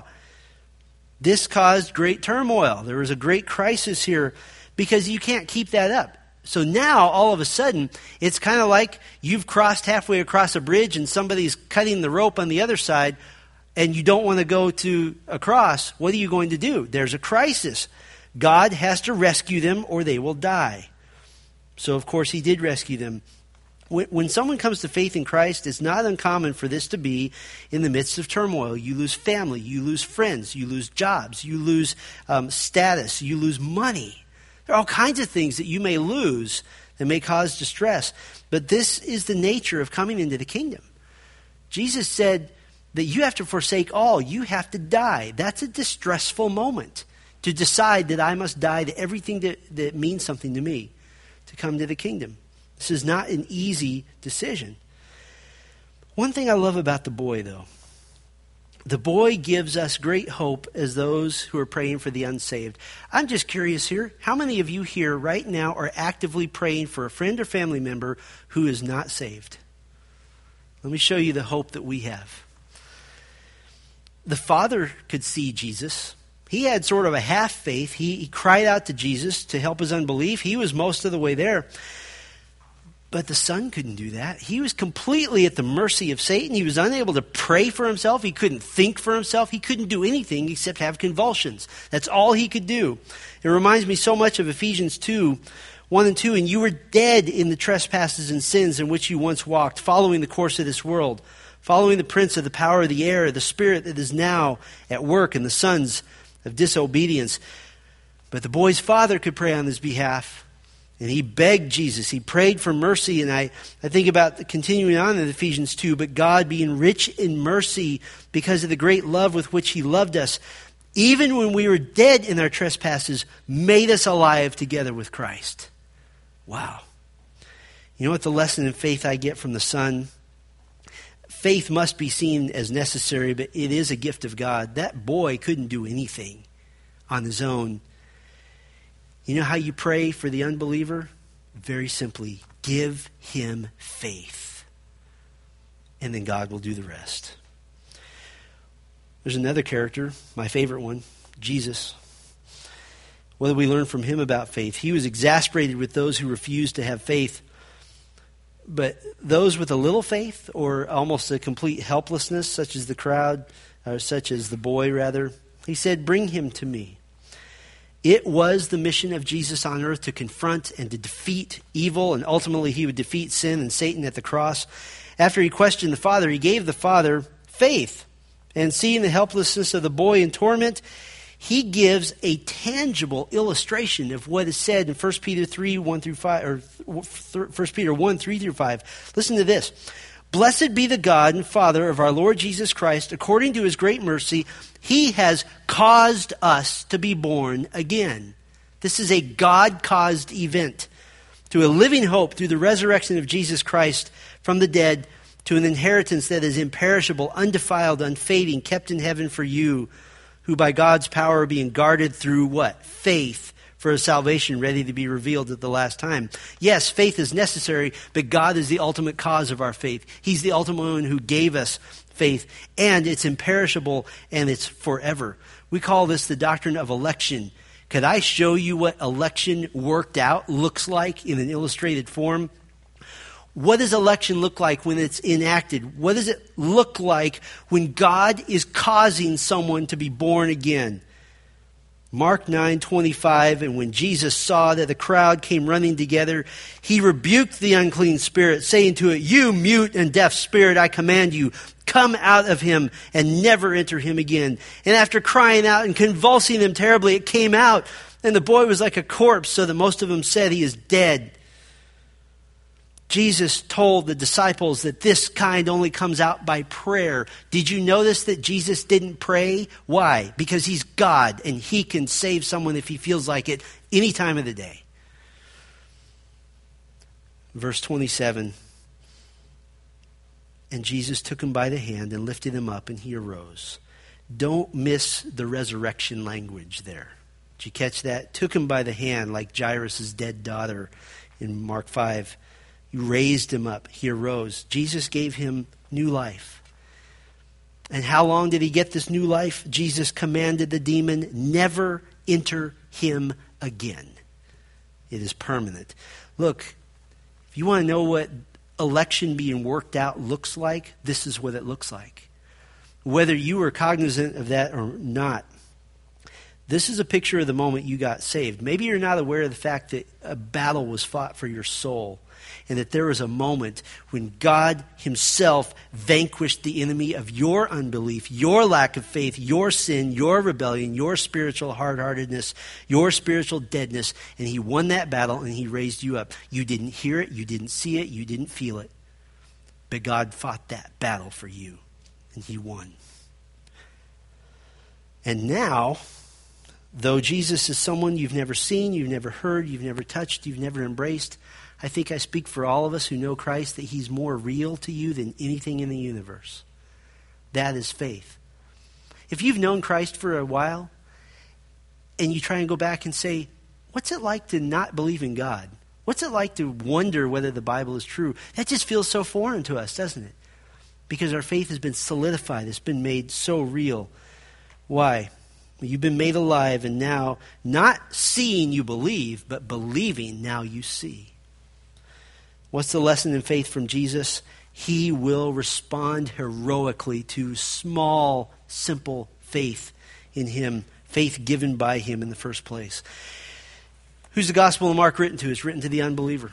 Speaker 1: This caused great turmoil. There was a great crisis here because you can't keep that up. So now, all of a sudden, it's kind of like you've crossed halfway across a bridge and somebody's cutting the rope on the other side and you don't want to go to across. What are you going to do? There's a crisis. God has to rescue them or they will die. So, of course, he did rescue them. When, when someone comes to faith in Christ, it's not uncommon for this to be in the midst of turmoil. You lose family, you lose friends, you lose jobs, you lose um, status, you lose money. There are all kinds of things that you may lose that may cause distress. But this is the nature of coming into the kingdom. Jesus said that you have to forsake all. You have to die. That's a distressful moment, to decide that I must die to everything that, that means something to me to come to the kingdom. This is not an easy decision. One thing I love about the boy, though, The boy gives us great hope as those who are praying for the unsaved. I'm just curious here, how many of you here right now are actively praying for a friend or family member who is not saved? Let me show you the hope that we have. The father could see Jesus. He had sort of a half faith. He, he cried out to Jesus to help his unbelief. He was most of the way there. But the son couldn't do that. He was completely at the mercy of Satan. He was unable to pray for himself. He couldn't think for himself. He couldn't do anything except have convulsions. That's all he could do. It reminds me so much of Ephesians two, one and two. And you were dead in the trespasses and sins in which you once walked, following the course of this world, following the prince of the power of the air, the spirit that is now at work in the sons of disobedience. But the boy's father could pray on his behalf. And he begged Jesus. He prayed for mercy. And I, I think about the, continuing on in Ephesians two, but God being rich in mercy because of the great love with which he loved us, even when we were dead in our trespasses, made us alive together with Christ. Wow. You know what the lesson in faith I get from the son? Faith must be seen as necessary, but it is a gift of God. That boy couldn't do anything on his own. You know how you pray for the unbeliever? Very simply, give him faith. And then God will do the rest. There's another character, my favorite one, Jesus. What do we learn from him about faith? He was exasperated with those who refused to have faith. But those with a little faith, or almost a complete helplessness, such as the crowd, or such as the boy rather, he said, bring him to me. It was the mission of Jesus on earth to confront and to defeat evil, and ultimately he would defeat sin and Satan at the cross. After he questioned the Father, he gave the Father faith. And seeing the helplessness of the boy in torment, he gives a tangible illustration of what is said in First Peter three, one through five, or First Peter one, three through five. Listen to this. Blessed be the God and Father of our Lord Jesus Christ. According to his great mercy, he has caused us to be born again. This is a God-caused event to a living hope through the resurrection of Jesus Christ from the dead, to an inheritance that is imperishable, undefiled, unfading, kept in heaven for you, who by God's power are being guarded through what? Faith, for a salvation ready to be revealed at the last time. Yes, faith is necessary, but God is the ultimate cause of our faith. He's the ultimate one who gave us faith, and it's imperishable, and it's forever. We call this the doctrine of election. Could I show you what election worked out looks like in an illustrated form? What does election look like when it's enacted? What does it look like when God is causing someone to be born again? Mark nine twenty-five, and when Jesus saw that the crowd came running together, he rebuked the unclean spirit, saying to it, you mute and deaf spirit, I command you, come out of him and never enter him again. And after crying out and convulsing them terribly, it came out, and the boy was like a corpse, so that most of them said he is dead. Jesus told the disciples that this kind only comes out by prayer. Did you notice that Jesus didn't pray? Why? Because he's God, and he can save someone if he feels like it any time of the day. Verse twenty-seven, and Jesus took him by the hand and lifted him up, and he arose. Don't miss the resurrection language there. Did you catch that? Took him by the hand like Jairus' dead daughter in Mark five. You raised him up. He arose. Jesus gave him new life. And how long did he get this new life? Jesus commanded the demon, never enter him again. It is permanent. Look, if you want to know what election being worked out looks like, this is what it looks like. Whether you were cognizant of that or not, this is a picture of the moment you got saved. Maybe you're not aware of the fact that a battle was fought for your soul, and that there was a moment when God himself vanquished the enemy of your unbelief, your lack of faith, your sin, your rebellion, your spiritual hard-heartedness, your spiritual deadness, and he won that battle and he raised you up. You didn't hear it, you didn't see it, you didn't feel it, but God fought that battle for you, and he won. And now, though Jesus is someone you've never seen, you've never heard, you've never touched, you've never embraced, I think I speak for all of us who know Christ that he's more real to you than anything in the universe. That is faith. If you've known Christ for a while and you try and go back and say, what's it like to not believe in God? What's it like to wonder whether the Bible is true? That just feels so foreign to us, doesn't it? Because our faith has been solidified. It's been made so real. Why? You've been made alive, and now, not seeing you believe, but believing now you see. What's the lesson in faith from Jesus? He will respond heroically to small, simple faith in him, faith given by him in the first place. Who's the Gospel of Mark written to? It's written to the unbeliever.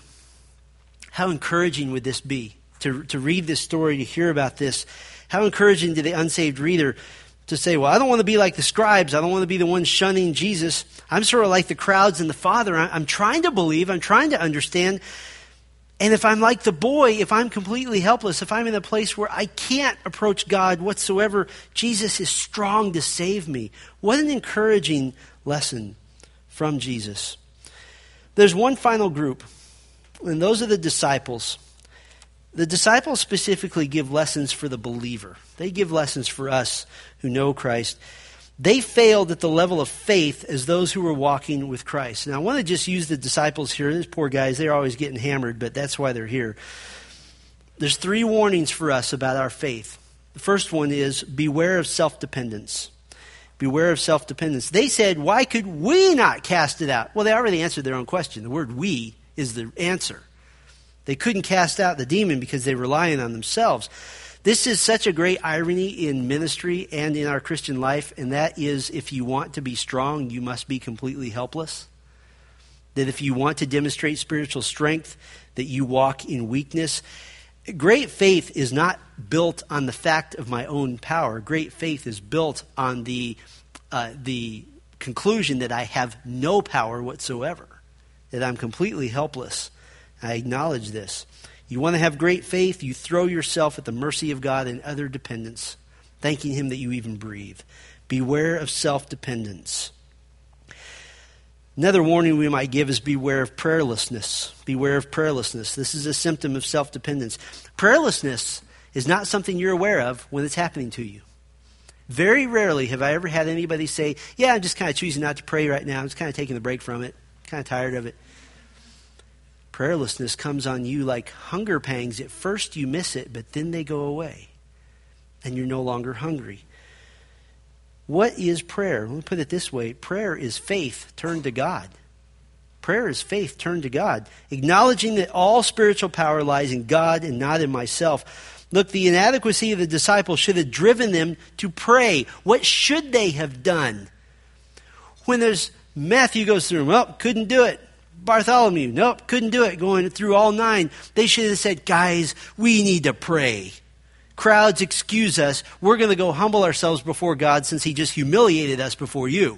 Speaker 1: How encouraging would this be to, to read this story, to hear about this? How encouraging to the unsaved reader to say, well, I don't want to be like the scribes. I don't want to be the one shunning Jesus. I'm sort of like the crowds and the Father. I'm trying to believe. I'm trying to understand. And if I'm like the boy, if I'm completely helpless, if I'm in a place where I can't approach God whatsoever, Jesus is strong to save me. What an encouraging lesson from Jesus. There's one final group, and those are the disciples. The disciples specifically give lessons for the believer. They give lessons for us who know Christ. They failed at the level of faith as those who were walking with Christ. Now, I want to just use the disciples here. These poor guys, they're always getting hammered, but that's why they're here. There's three warnings for us about our faith. The first one is beware of self-dependence. Beware of self-dependence. They said, why could we not cast it out? Well, they already answered their own question. The word we is the answer. They couldn't cast out the demon because they were relying on themselves. This is such a great irony in ministry and in our Christian life, and that is, if you want to be strong, you must be completely helpless. That if you want to demonstrate spiritual strength, that you walk in weakness. Great faith is not built on the fact of my own power. Great faith is built on the uh, the conclusion that I have no power whatsoever, that I'm completely helpless. I acknowledge this. You want to have great faith, you throw yourself at the mercy of God and utter dependence, thanking him that you even breathe. Beware of self-dependence. Another warning we might give is beware of prayerlessness. Beware of prayerlessness. This is a symptom of self-dependence. Prayerlessness is not something you're aware of when it's happening to you. Very rarely have I ever had anybody say, yeah, I'm just kind of choosing not to pray right now. I'm just kind of taking a break from it. Kind of tired of it. Prayerlessness comes on you like hunger pangs. At first you miss it, but then they go away. And you're no longer hungry. What is prayer? Let me put it this way. Prayer is faith turned to God. Prayer is faith turned to God. Acknowledging that all spiritual power lies in God and not in myself. Look, the inadequacy of the disciples should have driven them to pray. What should they have done? When there's Matthew goes through, well, couldn't do it. Bartholomew, nope, couldn't do it. Going through all nine. They should have said, guys, we need to pray. Crowds, excuse us. We're going to go humble ourselves before God since he just humiliated us before you.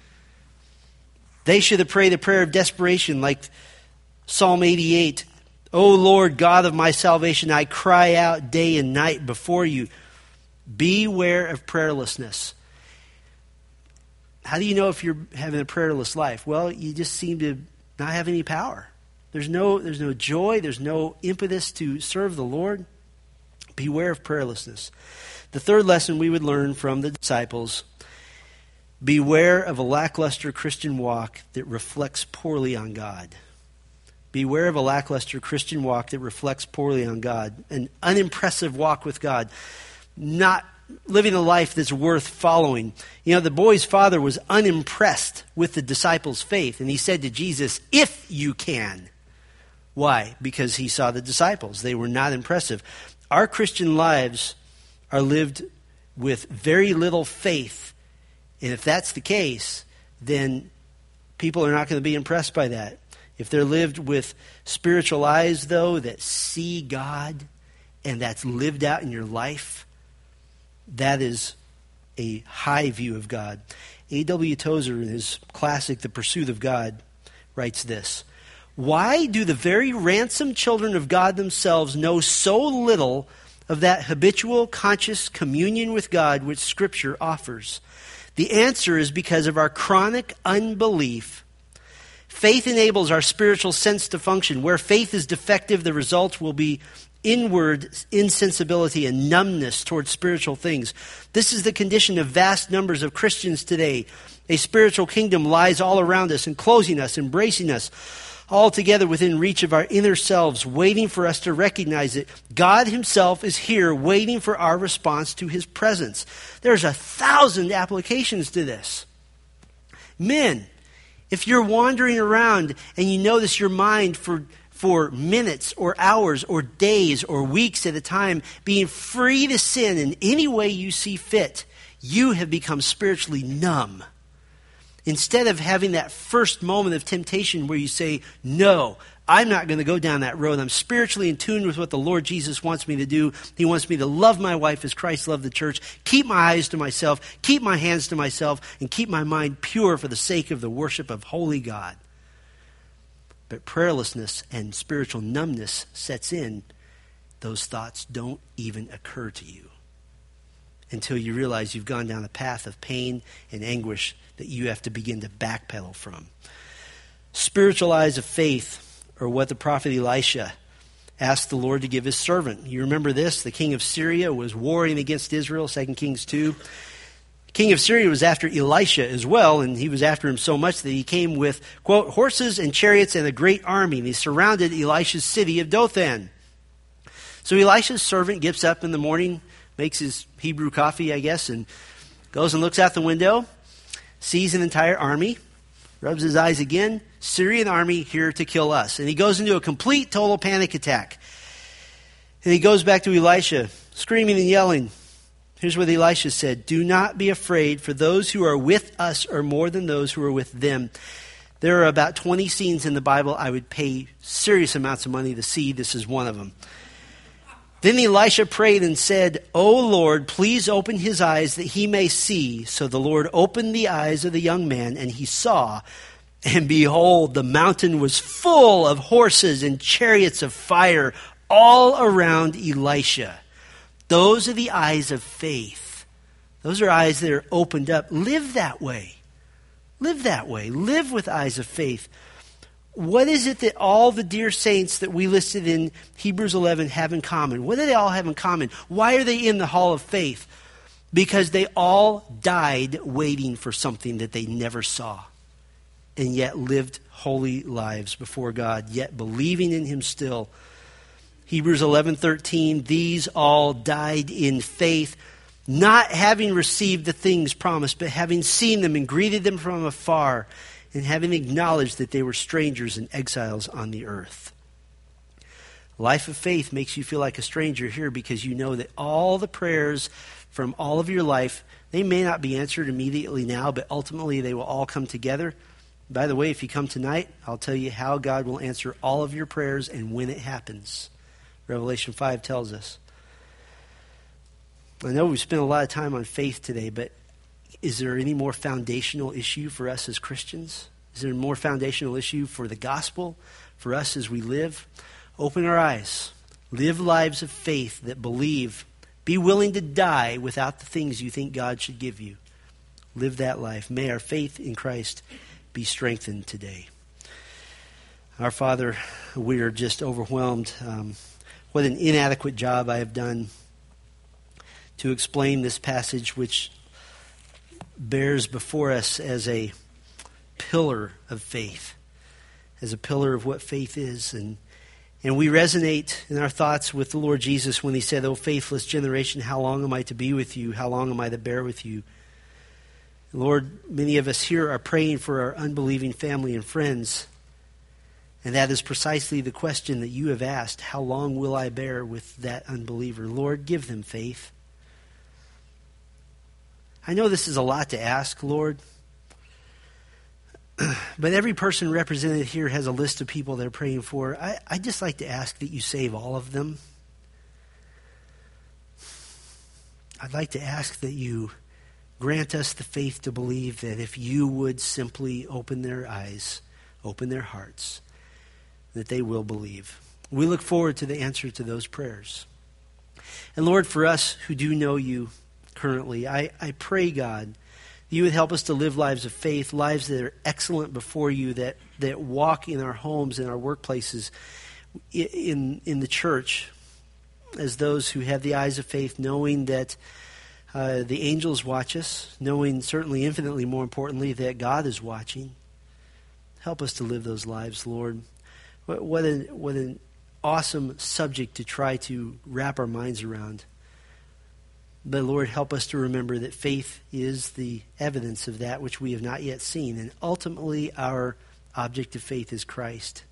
Speaker 1: They should have prayed a prayer of desperation like Psalm eighty-eight. O Lord, God of my salvation, I cry out day and night before you. Beware of prayerlessness. How do you know if you're having a prayerless life? Well, you just seem to not have any power. There's no, there's no joy. There's no impetus to serve the Lord. Beware of prayerlessness. The third lesson we would learn from the disciples, beware of a lackluster Christian walk that reflects poorly on God. Beware of a lackluster Christian walk that reflects poorly on God. An unimpressive walk with God. Not living a life that's worth following. You know, the boy's father was unimpressed with the disciples' faith, and he said to Jesus, if you can. Why? Because he saw the disciples. They were not impressive. Our Christian lives are lived with very little faith. And if that's the case, then people are not going to be impressed by that. If they're lived with spiritual eyes, though, that see God and that's lived out in your life, that is a high view of God. A W Tozer, in his classic, The Pursuit of God, writes this. Why do the very ransomed children of God themselves know so little of that habitual, conscious communion with God which Scripture offers? The answer is because of our chronic unbelief. Faith enables our spiritual sense to function. Where faith is defective, the result will be inward insensibility and numbness towards spiritual things. This is the condition of vast numbers of Christians today. A spiritual kingdom lies all around us, enclosing us, embracing us, all together within reach of our inner selves, waiting for us to recognize it. God himself is here, waiting for our response to his presence. There's a thousand applications to this. Men, if you're wandering around and you notice your mind for, for minutes or hours or days or weeks at a time being free to sin in any way you see fit, you have become spiritually numb. Instead of having that first moment of temptation where you say, no, I'm not going to go down that road. I'm spiritually in tune with what the Lord Jesus wants me to do. He wants me to love my wife as Christ loved the church, keep my eyes to myself, keep my hands to myself, and keep my mind pure for the sake of the worship of holy God. But prayerlessness and spiritual numbness sets in. Those thoughts don't even occur to you until you realize you've gone down a path of pain and anguish that you have to begin to backpedal from. Spiritual eyes of faith are what the prophet Elisha asked the Lord to give his servant. You remember this? The king of Syria was warring against Israel, Second Kings two. The king of Syria was after Elisha as well, and he was after him so much that he came with, quote, horses and chariots and a great army, and he surrounded Elisha's city of Dothan. So Elisha's servant gets up in the morning, makes his Hebrew coffee, I guess, and goes and looks out the window, sees an entire army, rubs his eyes again, Syrian army here to kill us. And he goes into a complete, total panic attack. And he goes back to Elisha, screaming and yelling. Here's what Elisha said, do not be afraid, for those who are with us are more than those who are with them. There are about twenty scenes in the Bible I would pay serious amounts of money to see. This is one of them. Then Elisha prayed and said, O Lord, please open his eyes that he may see. So the Lord opened the eyes of the young man, and he saw. And behold, the mountain was full of horses and chariots of fire all around Elisha. Those are the eyes of faith. Those are eyes that are opened up. Live that way. Live that way. Live with eyes of faith. What is it that all the dear saints that we listed in Hebrews eleven have in common? What do they all have in common? Why are they in the hall of faith? Because they all died waiting for something that they never saw, and yet lived holy lives before God, yet believing in him still. Hebrews eleven thirteen, these all died in faith, not having received the things promised, but having seen them and greeted them from afar, and having acknowledged that they were strangers and exiles on the earth. Life of faith makes you feel like a stranger here because you know that all the prayers from all of your life, they may not be answered immediately now, but ultimately they will all come together. By the way, if you come tonight, I'll tell you how God will answer all of your prayers and when it happens. Revelation five tells us. I know we've spent a lot of time on faith today, but is there any more foundational issue for us as Christians? Is there a more foundational issue for the gospel, for us as we live? Open our eyes. Live lives of faith that believe. Be willing to die without the things you think God should give you. Live that life. May our faith in Christ be strengthened today. Our Father, we are just overwhelmed. Um, what an inadequate job I have done to explain this passage, which bears before us as a pillar of faith, as a pillar of what faith is. And and we resonate in our thoughts with the Lord Jesus when he said, O faithless generation, how long am I to be with you? How long am I to bear with you? Lord, many of us here are praying for our unbelieving family and friends. And that is precisely the question that you have asked. How long will I bear with that unbeliever? Lord, give them faith. I know this is a lot to ask, Lord. But every person represented here has a list of people they're praying for. I, I'd just like to ask that you save all of them. I'd like to ask that you grant us the faith to believe that if you would simply open their eyes, open their hearts, that they will believe. We look forward to the answer to those prayers. And Lord, for us who do know you currently, I, I pray, God, you would help us to live lives of faith, lives that are excellent before you, that, that walk in our homes, in our workplaces, in, in the church, as those who have the eyes of faith, knowing that uh, the angels watch us, knowing certainly infinitely more importantly that God is watching. Help us to live those lives, Lord. What, what, a, what an awesome subject to try to wrap our minds around. But Lord, help us to remember that faith is the evidence of that which we have not yet seen. And ultimately, our object of faith is Christ.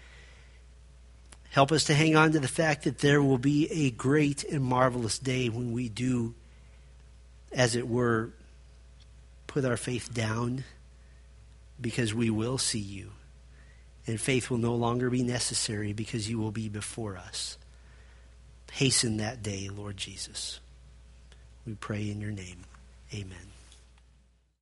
Speaker 1: Help us to hang on to the fact that there will be a great and marvelous day when we do, as it were, put our faith down, because we will see you. And faith will no longer be necessary because you will be before us. Hasten that day, Lord Jesus. We pray in your name. Amen.